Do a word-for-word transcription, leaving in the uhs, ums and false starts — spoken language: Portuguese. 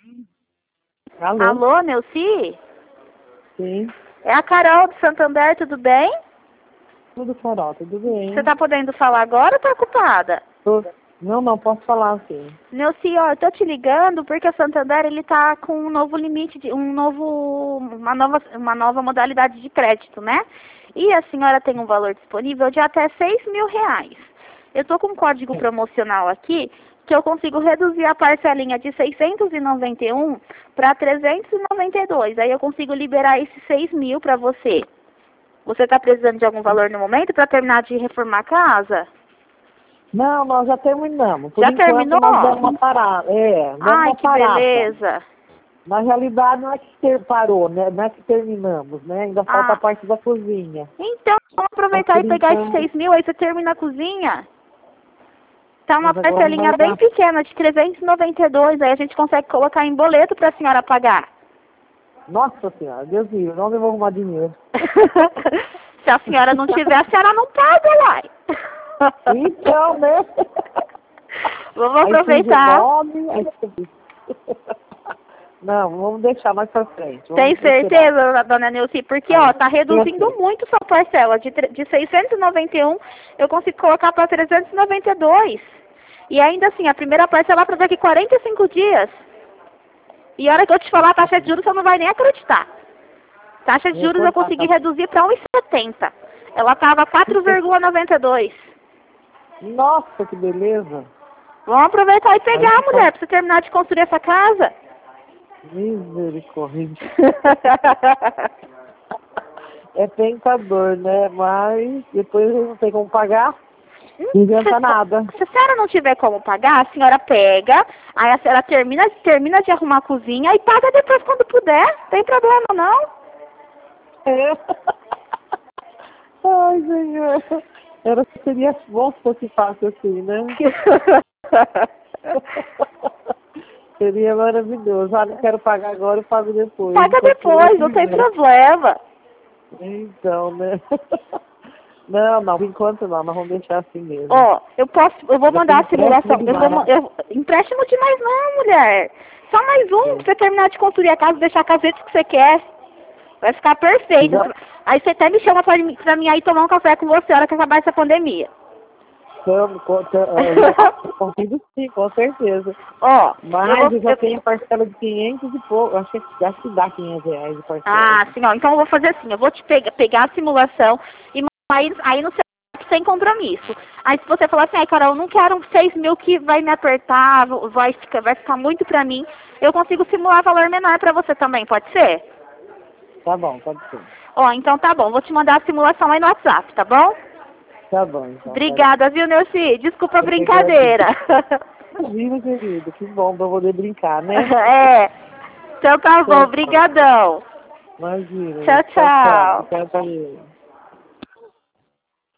Alô? Alô, Neuci? Sim. É a Carol do Santander, tudo bem? Tudo, Carol, tudo bem. Você tá podendo falar agora ou tá ocupada? Tô... Não, não, posso falar sim. Neuci, ó, eu tô te ligando porque o Santander, ele tá com um novo limite, de, um novo, uma nova, uma nova modalidade de crédito, né? E a senhora tem um valor disponível de até seis mil reais. Eu tô com um código promocional aqui que eu consigo reduzir a parcelinha de seiscentos e noventa e um para trezentos e noventa e dois. Aí eu consigo liberar esses seis mil para você. Você está precisando de algum valor no momento para terminar de reformar a casa? Não, nós já terminamos. Por Já enquanto terminou? nós demos uma parada. É, demos Ai, uma que parada. beleza. Na realidade não é que ter, parou, né? Não é que terminamos, né? Ainda falta Ah. a parte da cozinha. Então, vamos aproveitar Mas, e por pegar esses enquanto, seis mil, aí você termina a cozinha. Tá uma mas agora não parcelinha vai bem dar. pequena, de trezentos e noventa e dois, aí a gente consegue colocar em boleto para a senhora pagar. Nossa Senhora, Deus me livre, não eu vou arrumar dinheiro. Se a senhora não tiver, a senhora não paga, uai. Então, né? Vamos Aí surge o aproveitar. nome, aí... Não, vamos deixar mais pra frente. Vamos Tem esperar. certeza, dona Neuci? Porque, ó, tá reduzindo Perfeito. muito sua parcela. De, tre- de seiscentos e noventa e um, eu consigo colocar para trezentos e noventa e dois. E ainda assim, a primeira parcela para daqui quarenta e cinco dias. E a hora que eu te falar a taxa de juros, você não vai nem acreditar. Taxa de Eu juros vou eu cortar, consegui tá? reduzir para um e setenta. Ela tava quatro vírgula noventa e dois. Nossa, que beleza. Vamos aproveitar e Aí pegar, então, mulher, para você terminar de construir essa casa. misericórdia. É tentador, né? Mas depois não tem como pagar, não adianta nada. Se a senhora não tiver como pagar, a senhora pega, aí a senhora termina, termina de arrumar a cozinha e paga depois quando puder. Não tem problema, não. É. Ai, senhor. Era, seria bom se fosse fácil assim, né? Seria maravilhoso. Ah, não quero pagar agora, eu pago depois. Paga Enquanto depois, eu não tem quiser. problema. Então, né? Não, não, por enquanto não, nós vamos deixar assim mesmo. Ó, eu posso, eu vou Já mandar a tem empréstimo simulação. Eu vou, ma- demais. eu, empréstimo demais não, mulher. Só mais um, Sim. pra você terminar de construir a casa, deixar a caseta que você quer. Vai ficar perfeito. Já Aí você até me chama pra, mim- pra mim aí tomar um café com você, a hora que acabar essa pandemia. estamos, com- tá- eu consigo sim, com certeza. Ó, eu Mas vou... eu já eu- tenho a parcela de quinhentos e pouco, acho que, acho que dá quinhentos reais de parcela. Ah, sim, ó. Então eu vou fazer assim, eu vou te pegar, pegar a simulação e mandar aí, aí no seu sem compromisso. Aí se você falar assim, ai Carol, eu não quero seis mil que vai me apertar, vai ficar, vai ficar muito pra mim, eu consigo simular valor menor pra você também, pode ser? Tá bom, pode ser. Ó, então tá bom, vou te mandar a simulação aí no WhatsApp, tá bom? Tá bom, então. Obrigada, viu, Neuci? Desculpa a Eu que brincadeira. Imagina, querido, que bom pra poder brincar, né? É. Então tá bom, Então, brigadão. imagina. Tchau, Tchau, tchau. tchau. Tchau, tchau.